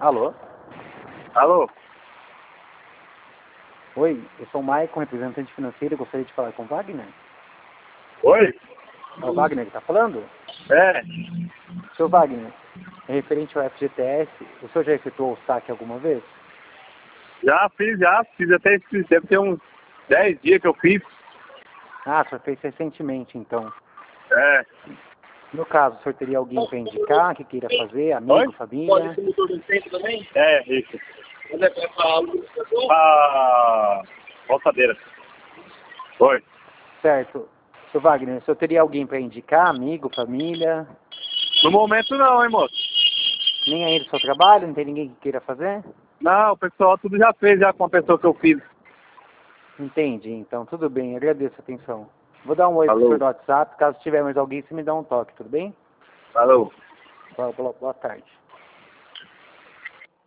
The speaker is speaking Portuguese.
Alô? Alô? Oi, eu sou o Maicon, representante financeiro, eu gostaria de falar com o Wagner. Oi? É o Wagner que está falando? É. Seu Wagner, é referente ao FGTS, o senhor já efetuou o saque alguma vez? Já fiz até esse tempo, tem uns 10 dias que eu fiz. Ah, o senhor fez recentemente, então. É. No caso, o senhor teria alguém para indicar que queira fazer, Oi? amigo, família? É, isso. A roçadeira. Oi. Certo. Seu Wagner, o senhor teria alguém para indicar, amigo, família? No momento não, hein, moço? Nem aí do seu trabalho, não tem ninguém que queira fazer? Não, o pessoal tudo já fez já com a pessoa que eu fiz. Entendi, então tudo bem, agradeço a atenção. Vou dar um oi pro senhor Alô? do WhatsApp, caso tiver mais alguém, você me dá um toque, tudo bem? Alô? Boa tarde.